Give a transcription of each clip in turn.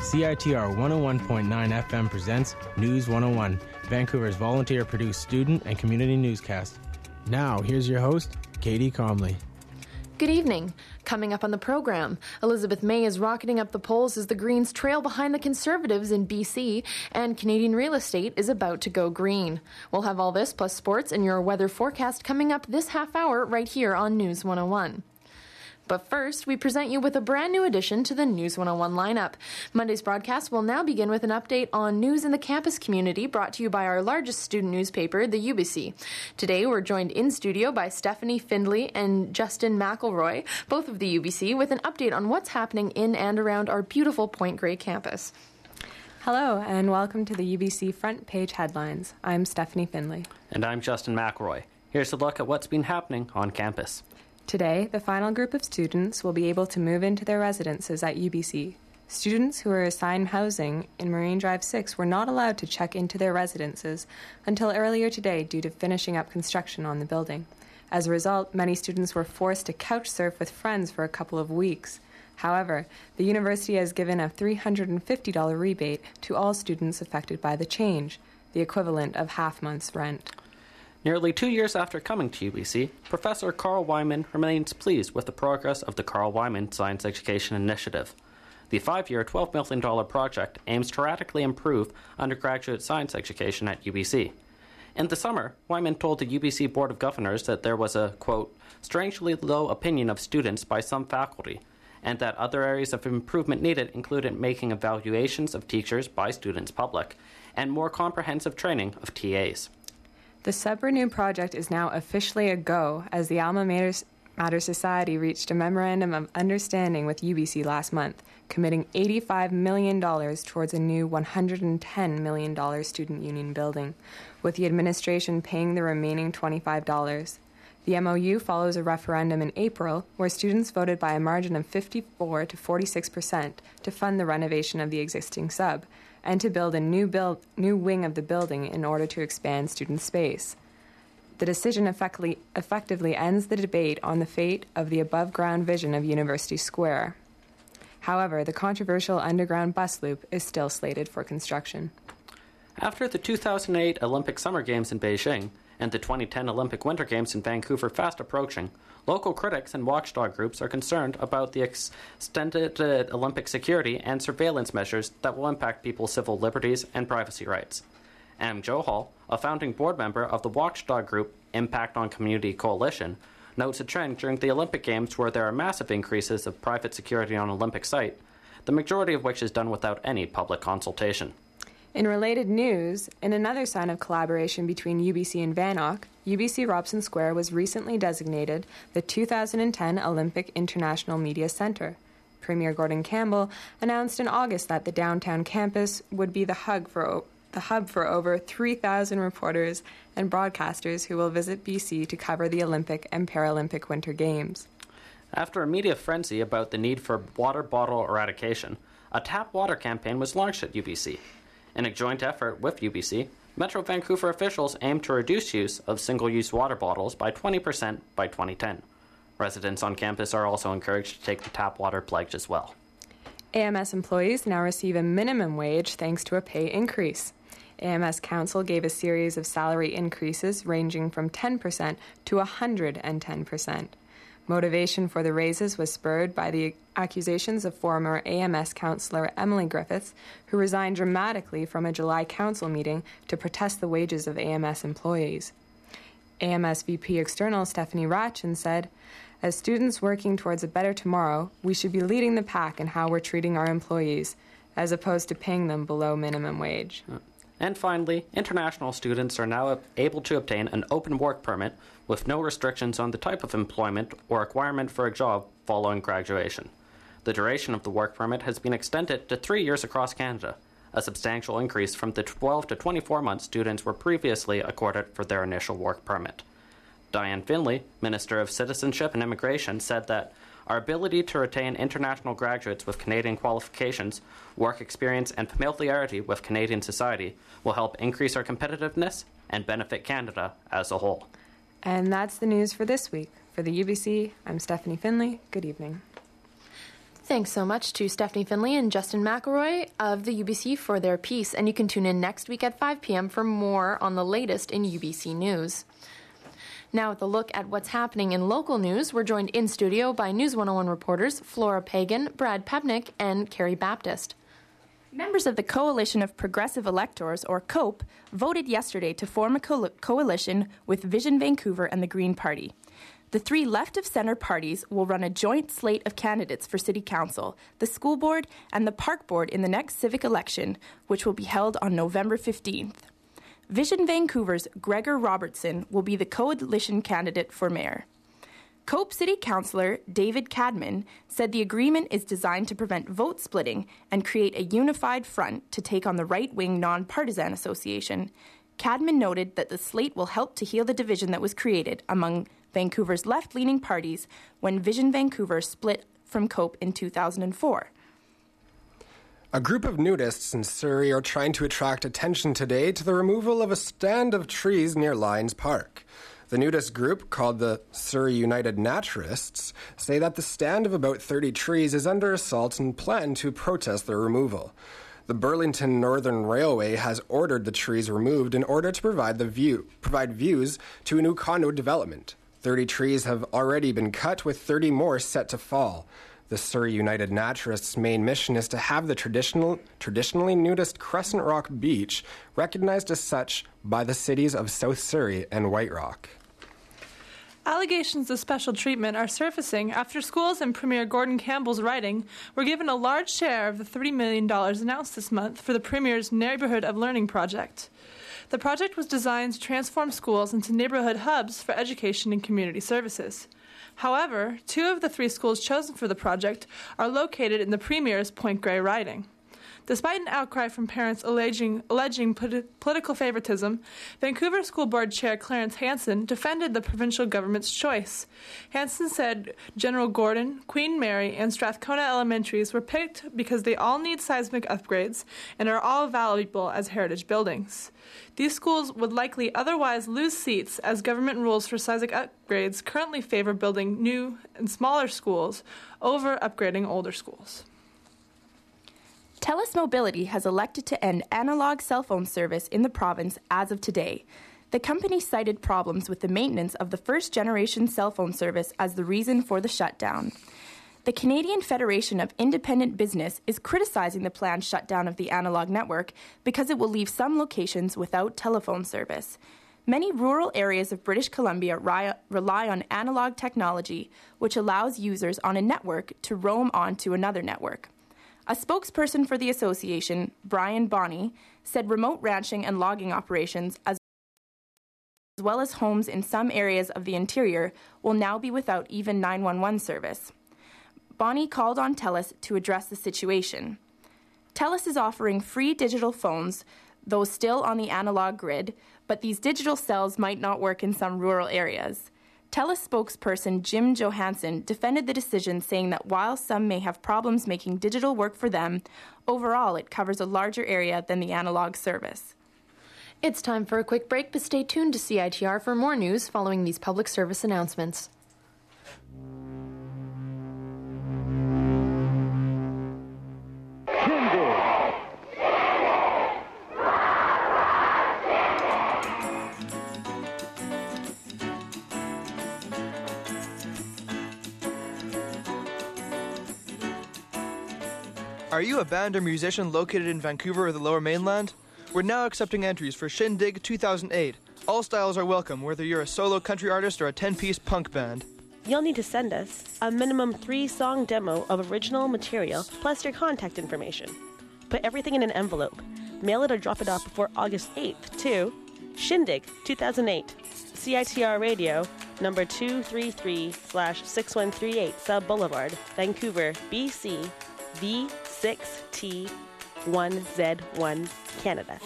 CITR 101.9 FM presents News 101, Vancouver's volunteer-produced student and community newscast. Now, here's your host, Katie Comley. Good evening. Coming up on the program, Elizabeth May is rocketing up the polls as the Greens trail behind the Conservatives in BC, and Canadian real estate is about to go green. We'll have all this plus sports and your weather forecast coming up this half hour right here on News 101. But first, we present you with a brand new addition to the News 101 lineup. Monday's broadcast will now begin with an update on news in the campus community brought to you by our largest student newspaper, the UBC. Today, we're joined in studio by Stephanie Findlay and Justin McElroy, both of the UBC, with an update on what's happening in and around our beautiful Point Grey campus. Hello, and welcome to the UBC Front Page Headlines. I'm Stephanie Findlay. And I'm Justin McElroy. Here's a look at what's been happening on campus. Today, the final group of students will be able to move into their residences at UBC. Students who were assigned housing in Marine Drive 6 were not allowed to check into their residences until earlier today due to finishing up construction on the building. As a result, many students were forced to couch surf with friends for a couple of weeks. However, the university has given a $350 rebate to all students affected by the change, the equivalent of half month's rent. Nearly 2 years after coming to UBC, Professor Carl Wyman remains pleased with the progress of the Carl Wyman Science Education Initiative. The 5-year, $12 million project aims to radically improve undergraduate science education at UBC. In the summer, Wyman told the UBC Board of Governors that there was a, quote, strangely low opinion of students by some faculty, and that other areas of improvement needed included making evaluations of teachers by students public, and more comprehensive training of TAs. The Sub-Renew project is now officially a go as the Alma Mater Society reached a memorandum of understanding with UBC last month, committing $85 million towards a new $110 million student union building, with the administration paying the remaining $25. The MOU follows a referendum in April where students voted by a margin of 54 to 46% to fund the renovation of the existing sub, and to build a new wing of the building in order to expand student space. The decision effectively ends the debate on the fate of the above-ground vision of University Square. However, the controversial underground bus loop is still slated for construction. After the 2008 Olympic Summer Games in Beijing and the 2010 Olympic Winter Games in Vancouver fast approaching, local critics and watchdog groups are concerned about the extended Olympic security and surveillance measures that will impact people's civil liberties and privacy rights. Am Johal, a founding board member of the watchdog group Impact on Community Coalition, notes a trend during the Olympic Games where there are massive increases of private security on Olympic site, the majority of which is done without any public consultation. In related news, in another sign of collaboration between UBC and VANOC, UBC Robson Square was recently designated the 2010 Olympic International Media Center. Premier Gordon Campbell announced in August that the downtown campus would be the hub for over 3,000 reporters and broadcasters who will visit BC to cover the Olympic and Paralympic Winter Games. After a media frenzy about the need for water bottle eradication, a tap water campaign was launched at UBC. In a joint effort with UBC, Metro Vancouver officials aim to reduce use of single-use water bottles by 20% by 2010. Residents on campus are also encouraged to take the tap water pledge as well. AMS employees now receive a minimum wage thanks to a pay increase. AMS Council gave a series of salary increases ranging from 10% to 110%. Motivation for the raises was spurred by the accusations of former AMS councillor Emily Griffiths, who resigned dramatically from a July council meeting to protest the wages of AMS employees. AMS VP External Stephanie Ratchin said, "As students working towards a better tomorrow, we should be leading the pack in how we're treating our employees, as opposed to paying them below minimum wage." And finally, international students are now able to obtain an open work permit with no restrictions on the type of employment or requirement for a job following graduation. The duration of the work permit has been extended to 3 years across Canada, a substantial increase from the 12 to 24 months students were previously accorded for their initial work permit. Diane Finlay, Minister of Citizenship and Immigration, said that our ability to retain international graduates with Canadian qualifications, work experience, and familiarity with Canadian society will help increase our competitiveness and benefit Canada as a whole. And that's the news for this week. For the UBC, I'm Stephanie Finlay. Good evening. Thanks so much to Stephanie Finley and Justin McElroy of the UBC for their piece. And you can tune in next week at 5 p.m. for more on the latest in UBC news. Now, with a look at what's happening in local news, we're joined in studio by News 101 reporters Flora Pagan, Brad Pepnick, and Carrie Baptist. Members of the Coalition of Progressive Electors, or COPE, voted yesterday to form a coalition with Vision Vancouver and the Green Party. The three left-of-centre parties will run a joint slate of candidates for City Council, the School Board, and the Park Board in the next civic election, which will be held on November 15th. Vision Vancouver's Gregor Robertson will be the coalition candidate for mayor. COPE City Councillor David Cadman said the agreement is designed to prevent vote splitting and create a unified front to take on the right-wing non-partisan association. Cadman noted that the slate will help to heal the division that was created among Vancouver's left-leaning parties when Vision Vancouver split from COPE in 2004. A group of nudists in Surrey are trying to attract attention today to the removal of a stand of trees near Lions Park. The nudist group, called the Surrey United Naturalists, say that the stand of about 30 trees is under assault and plan to protest their removal. The Burlington Northern Railway has ordered the trees removed in order to provide views to a new condo development. 30 trees have already been cut, with 30 more set to fall. The Surrey United Naturalists' main mission is to have the traditionally nudist Crescent Rock Beach recognized as such by the cities of South Surrey and White Rock. Allegations of special treatment are surfacing after schools in Premier Gordon Campbell's riding were given a large share of the $30 million announced this month for the Premier's Neighbourhood of Learning project. The project was designed to transform schools into neighbourhood hubs for education and community services. However, 2 of the 3 schools chosen for the project are located in the Premier's Point Grey riding. Despite an outcry from parents alleging political favoritism, Vancouver School Board Chair Clarence Hansen defended the provincial government's choice. Hansen said General Gordon, Queen Mary, and Strathcona Elementaries were picked because they all need seismic upgrades and are all valuable as heritage buildings. These schools would likely otherwise lose seats, as government rules for seismic upgrades currently favor building new and smaller schools over upgrading older schools. TELUS Mobility has elected to end analog cell phone service in the province as of today. The company cited problems with the maintenance of the first-generation cell phone service as the reason for the shutdown. The Canadian Federation of Independent Business is criticizing the planned shutdown of the analog network because it will leave some locations without telephone service. Many rural areas of British Columbia rely on analog technology, which allows users on a network to roam onto another network. A spokesperson for the association, Brian Bonney, said remote ranching and logging operations, as well as homes in some areas of the interior, will now be without even 911 service. Bonney called on TELUS to address the situation. TELUS is offering free digital phones, though still on the analog grid, but these digital cells might not work in some rural areas. TELUS spokesperson Jim Johansson defended the decision, saying that while some may have problems making digital work for them, overall it covers a larger area than the analog service. It's time for a quick break, but stay tuned to CITR for more news following these public service announcements. Are you a band or musician located in Vancouver or the Lower Mainland? We're now accepting entries for Shindig 2008. All styles are welcome, whether you're a solo country artist or a 10-piece punk band. You'll need to send us a minimum 3-song demo of original material plus your contact information. Put everything in an envelope. Mail it or drop it off before August 8th to Shindig 2008, CITR Radio, number 233/6138 Sub Boulevard, Vancouver, BC, V6T1Z1, Canada.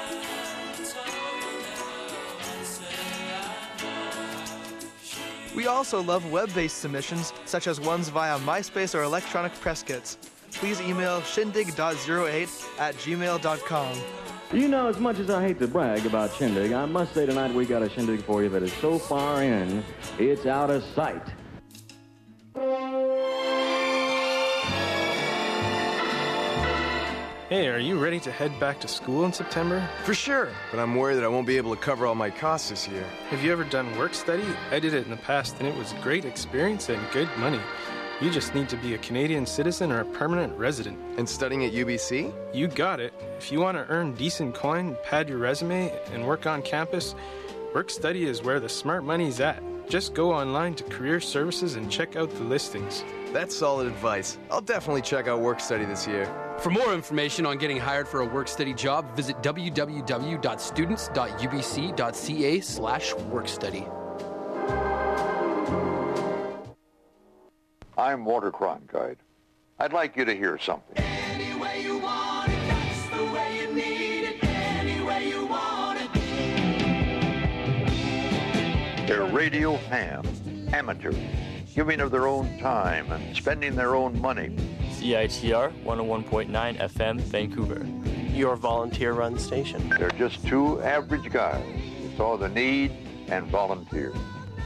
We also love web-based submissions, such as ones via MySpace or electronic press kits. Please email shindig.08@gmail.com. You know, as much as I hate to brag about Shindig, I must say tonight we got a Shindig for you that is so far in, it's out of sight. Hey, are you ready to head back to school in September? For sure, but I'm worried that I won't be able to cover all my costs this year. Have you ever done work study? I did it in the past, and it was a great experience and good money. You just need to be a Canadian citizen or a permanent resident. And studying at UBC? You got it. If you want to earn decent coin, pad your resume, and work on campus, work study is where the smart money's at. Just go online to Career Services and check out the listings. That's solid advice. I'll definitely check out work study this year. For more information on getting hired for a work study job, visit www.students.ubc.ca/workstudy. I'm Walter Cronkite. I'd like you to hear something. Any way you want it, that's the way you need it. Any way you want it. They're radio hams, amateurs, giving of their own time and spending their own money. CITR 101.9 FM, Vancouver. Your volunteer-run station. They're just two average guys who saw the need and volunteered.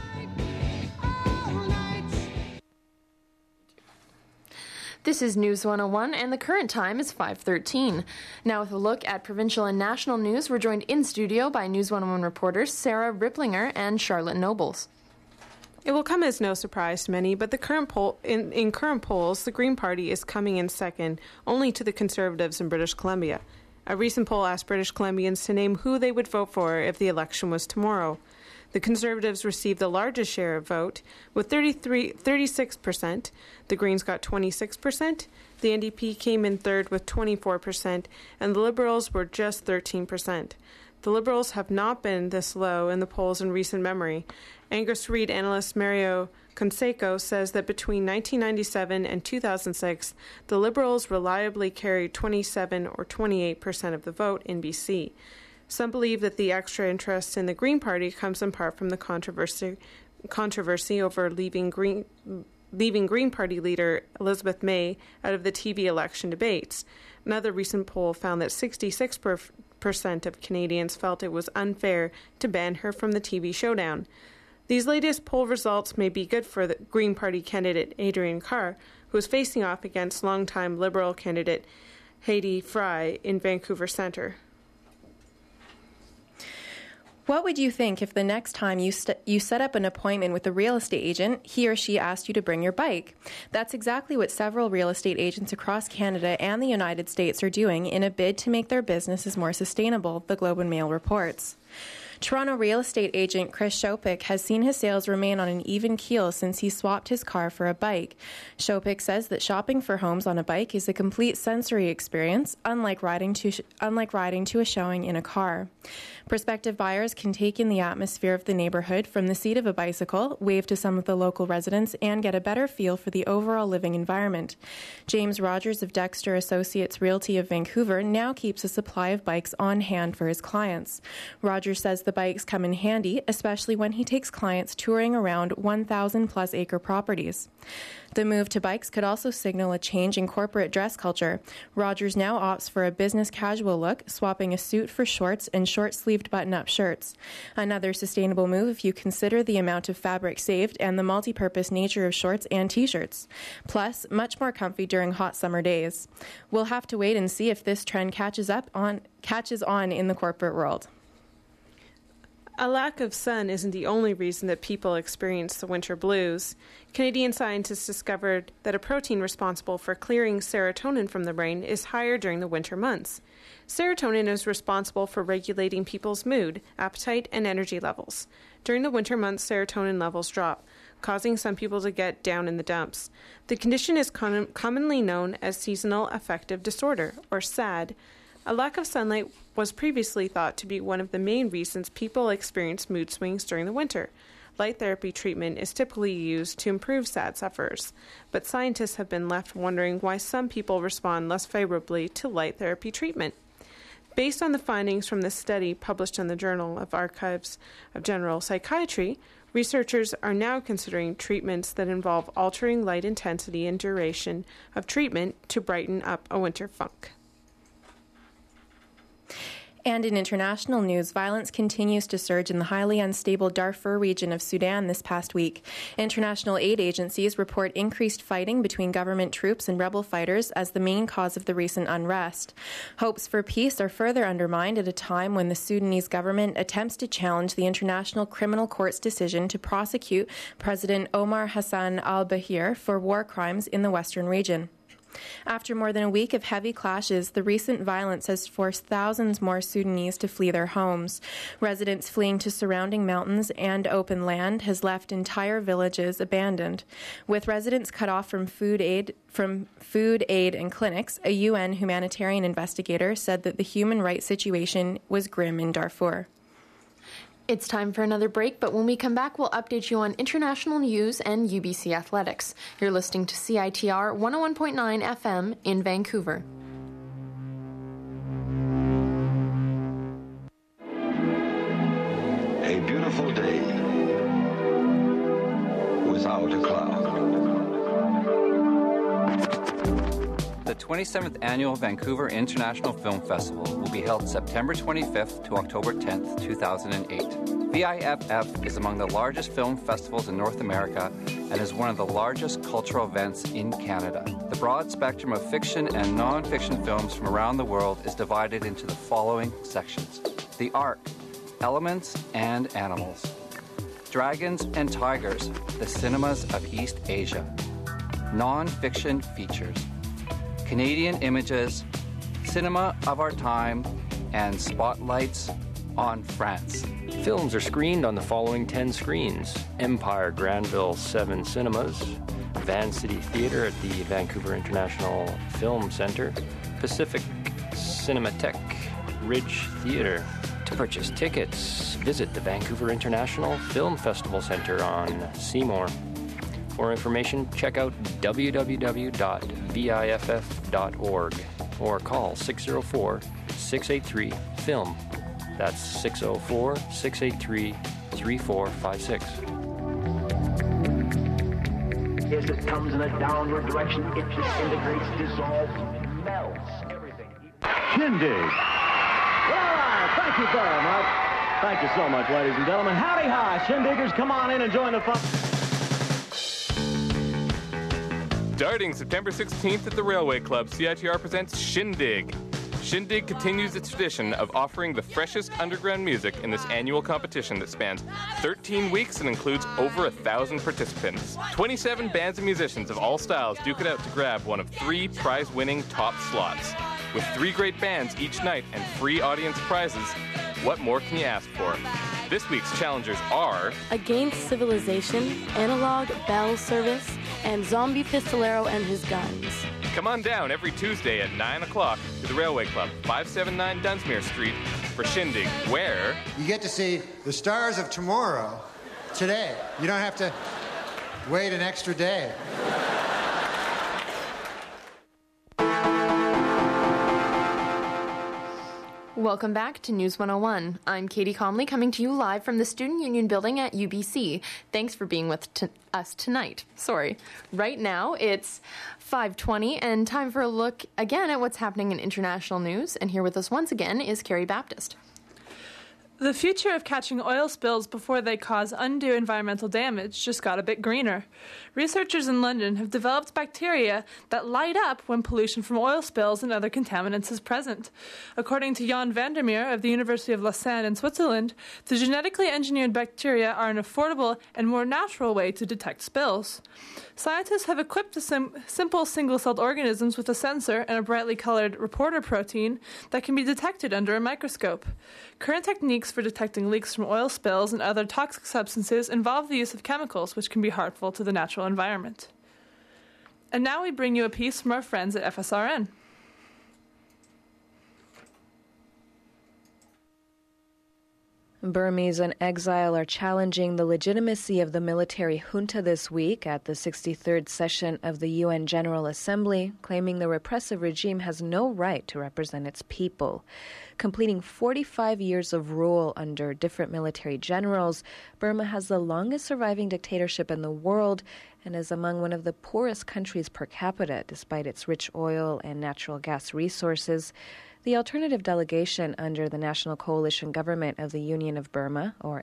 This is News 101, and the current time is 5:13. Now with a look at provincial and national news, we're joined in studio by News 101 reporters Sarah Ripplinger and Charlotte Nobles. It will come as no surprise to many, but the current in current polls, the Green Party is coming in second, only to the Conservatives in British Columbia. A recent poll asked British Columbians to name who they would vote for if the election was tomorrow. The Conservatives received the largest share of vote, with 36%. The Greens got 26%. The NDP came in third with 24%, and the Liberals were just 13%. The Liberals have not been this low in the polls in recent memory. Angus Reid analyst Mario Conseco says that between 1997 and 2006, the Liberals reliably carried 27 or 28% of the vote in BC. Some believe that the extra interest in the Green Party comes in part from the controversy over leaving Green Party leader Elizabeth May out of the TV election debates. Another recent poll found that 66% of Canadians felt it was unfair to ban her from the TV showdown. These latest poll results may be good for the Green Party candidate Adrian Carr, who is facing off against longtime Liberal candidate Heidi Fry in Vancouver Centre. What would you think if the next time you set up an appointment with a real estate agent, he or she asked you to bring your bike? That's exactly what several real estate agents across Canada and the United States are doing in a bid to make their businesses more sustainable, the Globe and Mail reports. Toronto real estate agent Chris Shopik has seen his sales remain on an even keel since he swapped his car for a bike. Shopik says that shopping for homes on a bike is a complete sensory experience, unlike riding to a showing in a car. Prospective buyers can take in the atmosphere of the neighborhood from the seat of a bicycle, wave to some of the local residents, and get a better feel for the overall living environment. James Rogers of Dexter Associates Realty of Vancouver now keeps a supply of bikes on hand for his clients. Rogers says the bikes come in handy, especially when he takes clients touring around 1,000-plus acre properties. The move to bikes could also signal a change in corporate dress culture. Rogers now opts for a business casual look, swapping a suit for shorts and short-sleeved button-up shirts. Another sustainable move if you consider the amount of fabric saved and the multi-purpose nature of shorts and T-shirts. Plus, much more comfy during hot summer days. We'll have to wait and see if this trend catches on in the corporate world. A lack of sun isn't the only reason that people experience the winter blues. Canadian scientists discovered that a protein responsible for clearing serotonin from the brain is higher during the winter months. Serotonin is responsible for regulating people's mood, appetite, and energy levels. During the winter months, serotonin levels drop, causing some people to get down in the dumps. The condition is commonly known as seasonal affective disorder, or SAD. A lack of sunlight was previously thought to be one of the main reasons people experience mood swings during the winter. Light therapy treatment is typically used to improve SAD sufferers, but scientists have been left wondering why some people respond less favorably to light therapy treatment. Based on the findings from this study published in the Journal of Archives of General Psychiatry, researchers are now considering treatments that involve altering light intensity and duration of treatment to brighten up a winter funk. And in international news, violence continues to surge in the highly unstable Darfur region of Sudan this past week. International aid agencies report increased fighting between government troops and rebel fighters as the main cause of the recent unrest. Hopes for peace are further undermined at a time when the Sudanese government attempts to challenge the International Criminal Court's decision to prosecute President Omar Hassan al-Bashir for war crimes in the western region. After more than a week of heavy clashes, the recent violence has forced thousands more Sudanese to flee their homes. Residents fleeing to surrounding mountains and open land has left entire villages abandoned. With residents cut off from food aid and clinics, a UN humanitarian investigator said that the human rights situation was grim in Darfur. It's time for another break, but when we come back, we'll update you on international news and UBC athletics. You're listening to CITR 101.9 FM in Vancouver. A beautiful day without a cloud. The 27th Annual Vancouver International Film Festival will be held September 25th to October 10th, 2008. VIFF is among the largest film festivals in North America and is one of the largest cultural events in Canada. The broad spectrum of fiction and non-fiction films from around the world is divided into the following sections: The Ark, Elements and Animals; Dragons and Tigers, the Cinemas of East Asia; Non-Fiction Features; Canadian Images, Cinema of Our Time, and Spotlights on France. Films are screened on the following 10 screens: Empire Granville 7 Cinemas, Van City Theatre at the Vancouver International Film Centre, Pacific Cinematheque, Ridge Theatre. To purchase tickets, visit the Vancouver International Film Festival Centre on Seymour. For information, check out www.viff.org or call 604-683-FILM. That's 604-683-3456. As it comes in a downward direction, it disintegrates, dissolves, melts everything. Shindig. Well, thank you very much. Thank you so much, ladies and gentlemen. Howdy hi, Shindiggers. Come on in and join the fun. Starting September 16th at the Railway Club, CITR presents Shindig. Shindig continues its tradition of offering the freshest underground music in this annual competition that spans 13 weeks and includes over 1,000 participants. 27 bands and musicians of all styles duke it out to grab one of 3 prize-winning top slots. With 3 great bands each night and free audience prizes, what more can you ask for? This week's challengers are Against Civilization, Analog Bell Service, and Zombie Pistolero and His Guns. Come on down every Tuesday at 9 o'clock to the Railway Club, 579 Dunsmuir Street, for Shindig, where you get to see the stars of tomorrow today. You don't have to wait an extra day. Welcome back to News 101. I'm Katie Comley, coming to you live from the Student Union Building at UBC. Thanks for being with us tonight. Right now, it's 5:20 and time for a look again at what's happening in international news. And here with us once again is Carrie Baptist. The future of catching oil spills before they cause undue environmental damage just got a bit greener. Researchers in London have developed bacteria that light up when pollution from oil spills and other contaminants is present. According to Jan Vandermeer of the University of Lausanne in Switzerland, the genetically engineered bacteria are an affordable and more natural way to detect spills. Scientists have equipped the simple single-celled organisms with a sensor and a brightly colored reporter protein that can be detected under a microscope. Current techniques for detecting leaks from oil spills and other toxic substances involve the use of chemicals which can be harmful to the natural environment. And now we bring you a piece from our friends at FSRN. Burmese in exile are challenging the legitimacy of the military junta this week at the 63rd session of the UN General Assembly, claiming the repressive regime has no right to represent its people. Completing 45 years of rule under different military generals, Burma has the longest surviving dictatorship in the world and is among one of the poorest countries per capita, despite its rich oil and natural gas resources. The alternative delegation under the National Coalition Government of the Union of Burma, or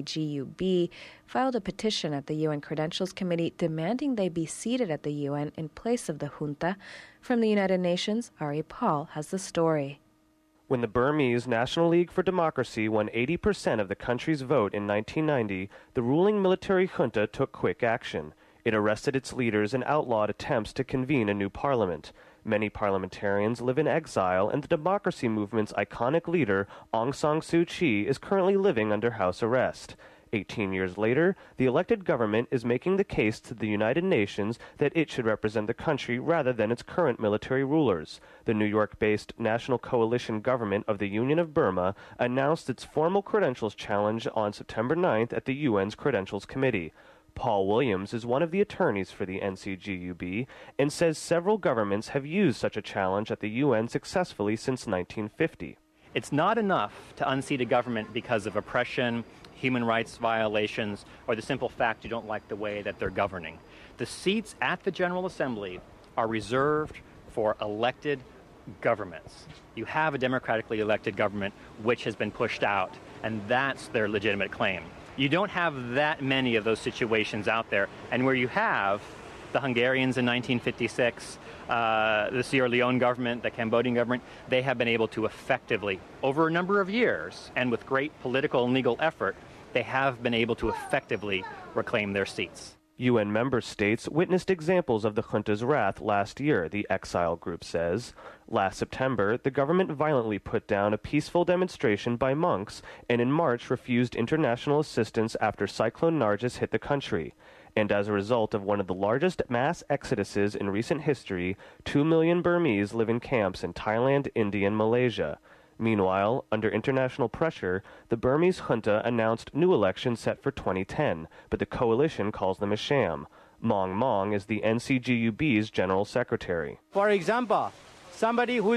NCGUB, filed a petition at the UN Credentials Committee demanding they be seated at the UN in place of the junta. From the United Nations, Ari Paul has the story. When the Burmese National League for Democracy won 80% of the country's vote in 1990, the ruling military junta took quick action. It arrested its leaders and outlawed attempts to convene a new parliament. Many parliamentarians live in exile, and the democracy movement's iconic leader, Aung San Suu Kyi, is currently living under house arrest. 18 years later, the elected government is making the case to the United Nations that it should represent the country rather than its current military rulers. The New York-based National Coalition Government of the Union of Burma announced its formal credentials challenge on September 9th at the UN's Credentials Committee. Paul Williams is one of the attorneys for the NCGUB and says several governments have used such a challenge at the UN successfully since 1950. It's not enough to unseat a government because of oppression, human rights violations, or the simple fact you don't like the way that they're governing. The seats at the General Assembly are reserved for elected governments. You have a democratically elected government which has been pushed out, and that's their legitimate claim. You don't have that many of those situations out there, and where you have the Hungarians in 1956, the Sierra Leone government, the Cambodian government, they have been able to effectively, over a number of years, and with great political and legal effort, they have been able to effectively reclaim their seats. UN member states witnessed examples of the junta's wrath last year, the Exile Group says. Last September, the government violently put down a peaceful demonstration by monks and in March refused international assistance after Cyclone Nargis hit the country. And as a result of one of the largest mass exoduses in recent history, 2 million Burmese live in camps in Thailand, India, and Malaysia. Meanwhile, under international pressure, the Burmese junta announced new elections set for 2010, but the coalition calls them a sham. Maung Maung is the NCGUB's general secretary. For example, somebody who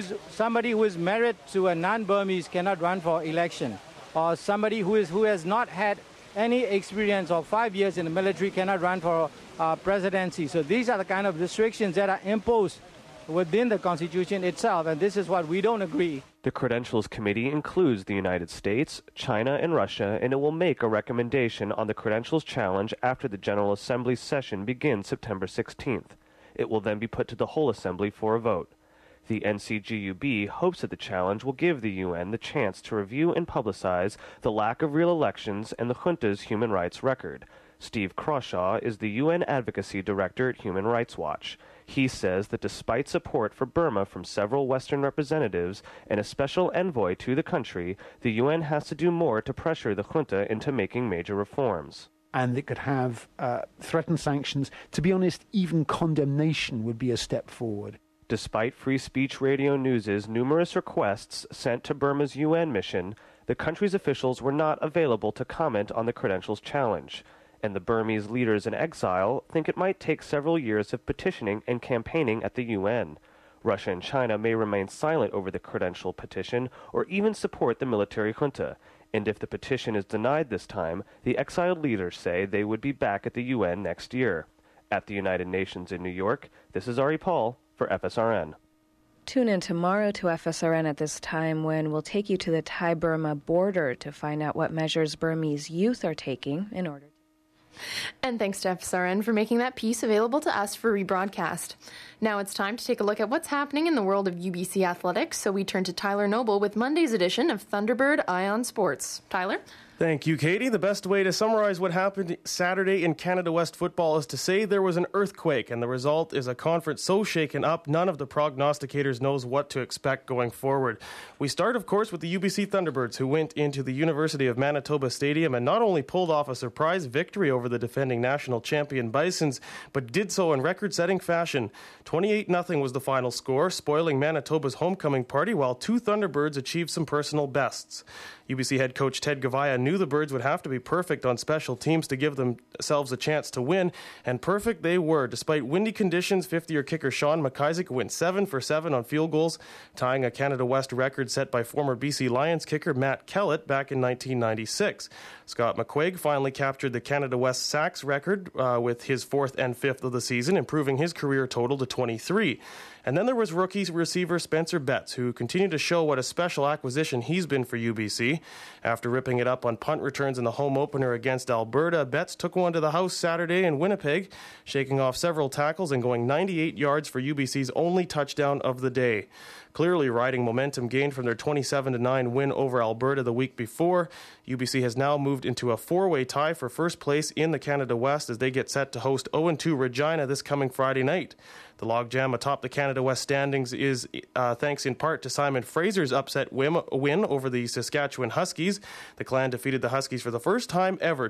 is married to a non-Burmese cannot run for election, or somebody who has not had any experience of 5 years in the military cannot run for presidency. So these are the kind of restrictions that are imposed within the Constitution itself, and this is what we don't agree. The Credentials Committee includes the United States, China, and Russia, and it will make a recommendation on the Credentials Challenge after the General Assembly's session begins September 16th. It will then be put to the whole Assembly for a vote. The NCGUB hopes that the challenge will give the UN the chance to review and publicize the lack of real elections and the junta's human rights record. Steve Crawshaw is the UN Advocacy Director at Human Rights Watch. He says that despite support for Burma from several Western representatives and a special envoy to the country, the UN has to do more to pressure the junta into making major reforms. And it could have threatened sanctions. To be honest, even condemnation would be a step forward. Despite Free Speech Radio News' numerous requests sent to Burma's UN mission, the country's officials were not available to comment on the Credentials Challenge. And the Burmese leaders in exile think it might take several years of petitioning and campaigning at the UN. Russia and China may remain silent over the credential petition or even support the military junta. And if the petition is denied this time, the exiled leaders say they would be back at the UN next year. At the United Nations in New York, this is Ari Paul for FSRN. Tune in tomorrow to FSRN at this time when we'll take you to the Thai-Burma border to find out what measures Burmese youth are taking in order. And thanks to FSRN for making that piece available to us for rebroadcast. Now it's time to take a look at what's happening in the world of UBC athletics, so we turn to Tyler Noble with Monday's edition of Thunderbird Ion Sports. Tyler? Thank you, Katie. The best way to summarize what happened Saturday in Canada West football is to say there was an earthquake, and the result is a conference so shaken up, none of the prognosticators knows what to expect going forward. We start, of course, with the UBC Thunderbirds, who went into the University of Manitoba Stadium and not only pulled off a surprise victory over the defending national champion Bisons, but did so in record-setting fashion. 28-0 was the final score, spoiling Manitoba's homecoming party, while two Thunderbirds achieved some personal bests. UBC head coach Ted Gavaya knew the Birds would have to be perfect on special teams to give themselves a chance to win, and perfect they were. Despite windy conditions, 50-year kicker Sean McIsaac went 7 for 7 on field goals, tying a Canada West record set by former BC Lions kicker Matt Kellett back in 1996. Scott McQuaig finally captured the Canada West sacks record with his 4th and 5th of the season, improving his career total to 23. And then there was rookie receiver Spencer Betts, who continued to show what a special acquisition he's been for UBC. After ripping it up on punt returns in the home opener against Alberta, Betts took one to the house Saturday in Winnipeg, shaking off several tackles and going 98 yards for UBC's only touchdown of the day. Clearly riding momentum gained from their 27-9 win over Alberta the week before, UBC has now moved into a four-way tie for first place in the Canada West as they get set to host 0-2 Regina this coming Friday night. The logjam atop the Canada West standings is thanks in part to Simon Fraser's upset win over the Saskatchewan Huskies. The Clan defeated the Huskies for the first time ever,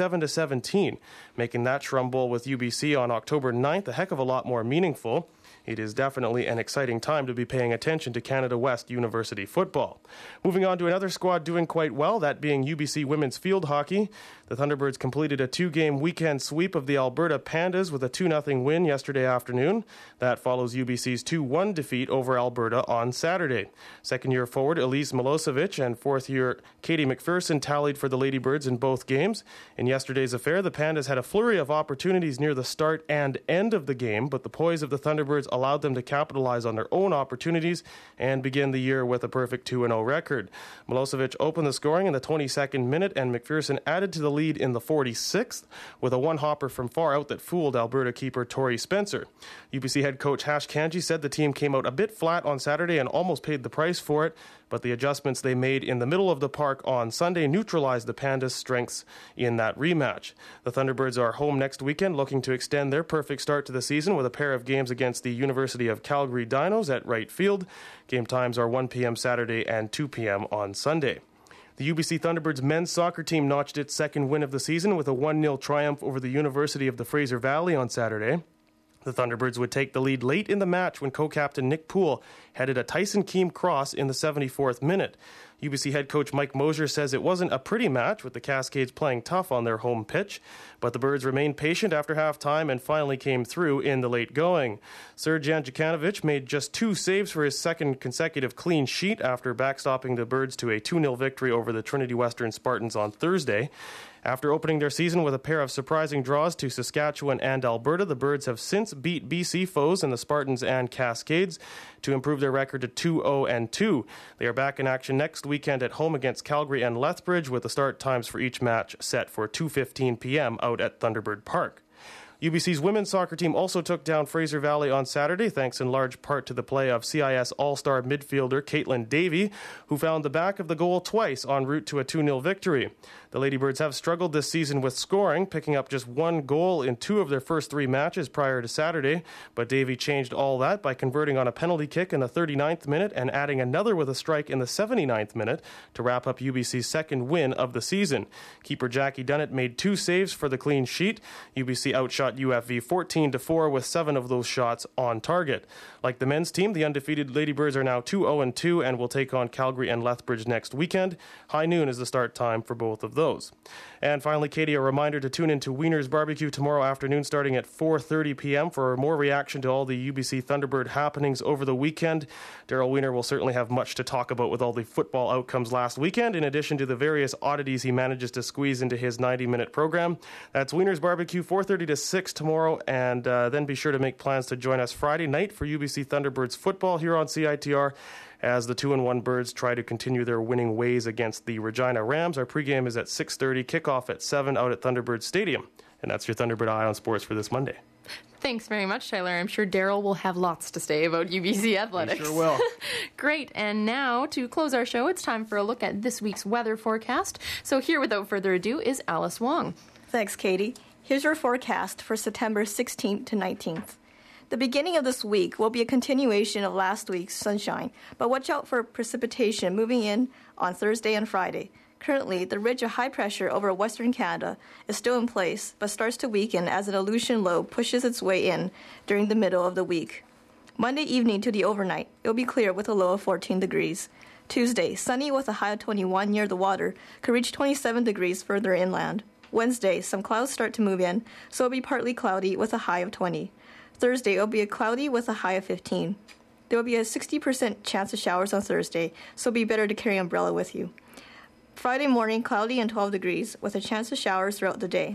27-17, making that Shrum Bowl with UBC on October 9th a heck of a lot more meaningful. It is definitely an exciting time to be paying attention to Canada West University football. Moving on to another squad doing quite well, that being UBC women's field hockey. The Thunderbirds completed a two-game weekend sweep of the Alberta Pandas with a 2-0 win yesterday afternoon. That follows UBC's 2-1 defeat over Alberta on Saturday. Second-year forward Elise Milosevic and fourth-year Katie McPherson tallied for the Ladybirds in both games. In yesterday's affair, the Pandas had a flurry of opportunities near the start and end of the game, but the poise of the Thunderbirds allowed them to capitalize on their own opportunities and begin the year with a perfect 2-0 record. Milosevic opened the scoring in the 22nd minute, and McPherson added to the lead in the 46th with a one-hopper from far out that fooled Alberta keeper Tori Spencer. UBC head coach Hash Kanji said the team came out a bit flat on Saturday and almost paid the price for it, but the adjustments they made in the middle of the park on Sunday neutralized the Pandas' strengths in that rematch. The Thunderbirds are home next weekend, looking to extend their perfect start to the season with a pair of games against the University of Calgary Dinos at Wright Field. Game times are 1 p.m. Saturday and 2 p.m. on Sunday. The UBC Thunderbirds men's soccer team notched its second win of the season with a 1-0 triumph over the University of the Fraser Valley on Saturday. The Thunderbirds would take the lead late in the match when co-captain Nick Poole headed a Tyson Keem cross in the 74th minute. UBC head coach Mike Mosier says it wasn't a pretty match, with the Cascades playing tough on their home pitch, but the Birds remained patient after halftime and finally came through in the late going. Serjan Jukanovic made just 2 saves for his second consecutive clean sheet after backstopping the Birds to a 2-0 victory over the Trinity Western Spartans on Thursday. After opening their season with a pair of surprising draws to Saskatchewan and Alberta, the Birds have since beat BC foes in the Spartans and Cascades to improve their record to 2-0-2. They are back in action next weekend at home against Calgary and Lethbridge, with the start times for each match set for 2:15 p.m. out at Thunderbird Park. UBC's women's soccer team also took down Fraser Valley on Saturday, thanks in large part to the play of CIS All-Star midfielder Caitlin Davey, who found the back of the goal twice en route to a 2-0 victory. The Ladybirds have struggled this season with scoring, picking up just 1 goal in 2 of their first 3 matches prior to Saturday, but Davey changed all that by converting on a penalty kick in the 39th minute and adding another with a strike in the 79th minute to wrap up UBC's second win of the season. Keeper Jackie Dunnett made 2 saves for the clean sheet. UBC outshot UFV 14-4 with 7 of those shots on target. Like the men's team, the undefeated Ladybirds are now 2-0-2 and will take on Calgary and Lethbridge next weekend. High noon is the start time for both of those. And finally, Katie, a reminder to tune into Wiener's Barbecue tomorrow afternoon starting at 4:30 p.m. for more reaction to all the UBC Thunderbird happenings over the weekend. Daryl Wiener will certainly have much to talk about with all the football outcomes last weekend, in addition to the various oddities he manages to squeeze into his 90-minute program. That's Wiener's Barbecue, 4:30 to 6 tomorrow, and then be sure to make plans to join us Friday night for UBC Thunderbirds football here on CITR, as the 2-1 Birds try to continue their winning ways against the Regina Rams. Our pregame is at 6:30, kickoff at 7 out at Thunderbird Stadium. And that's your Thunderbird Eye on Sports for this Monday. Thanks very much, Tyler. I'm sure Daryl will have lots to say about UBC athletics. He sure will. Great. And now, to close our show, it's time for a look at this week's weather forecast. So here, without further ado, is Alice Wong. Thanks, Katie. Here's your forecast for September 16th to 19th. The beginning of this week will be a continuation of last week's sunshine, but watch out for precipitation moving in on Thursday and Friday. Currently, the ridge of high pressure over Western Canada is still in place, but starts to weaken as an Aleutian low pushes its way in during the middle of the week. Monday evening to the overnight, it will be clear with a low of 14 degrees. Tuesday, sunny with a high of 21 near the water, could reach 27 degrees further inland. Wednesday, some clouds start to move in, so it will be partly cloudy with a high of 20. Thursday, it will be cloudy with a high of 15. There will be a 60% chance of showers on Thursday, so it will be better to carry an umbrella with you. Friday morning, cloudy and 12 degrees, with a chance of showers throughout the day.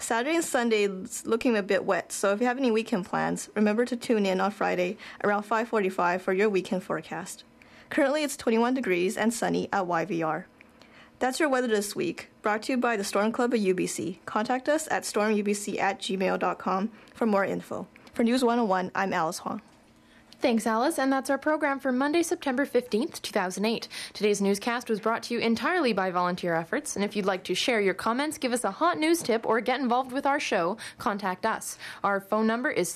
Saturday and Sunday is looking a bit wet, so if you have any weekend plans, remember to tune in on Friday around 5:45 for your weekend forecast. Currently, it's 21 degrees and sunny at YVR. That's your weather this week, brought to you by the Storm Club of UBC. Contact us at stormubc@gmail.com for more info. For News 101, I'm Alice Huang. Thanks, Alice, and that's our program for Monday, September 15th, 2008. Today's newscast was brought to you entirely by volunteer efforts, and if you'd like to share your comments, give us a hot news tip, or get involved with our show, contact us. Our phone number is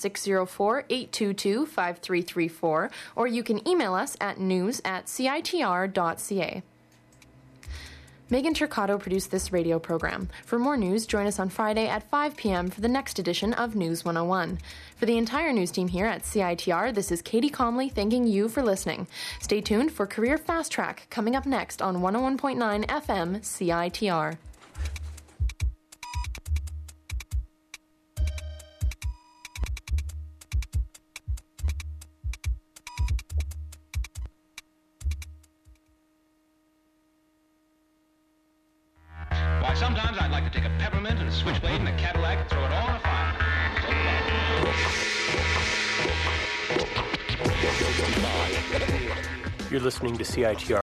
604-822-5334, or you can email us at news@citr.ca. Megan Turcato produced this radio program. For more news, join us on Friday at 5 p.m. for the next edition of News 101. For the entire news team here at CITR, this is Katie Comley thanking you for listening. Stay tuned for Career Fast Track coming up next on 101.9 FM CITR. Why, sometimes I'd like to take a peppermint and a switchblade and a Cadillac and throw it all on a fire. You're listening to CITR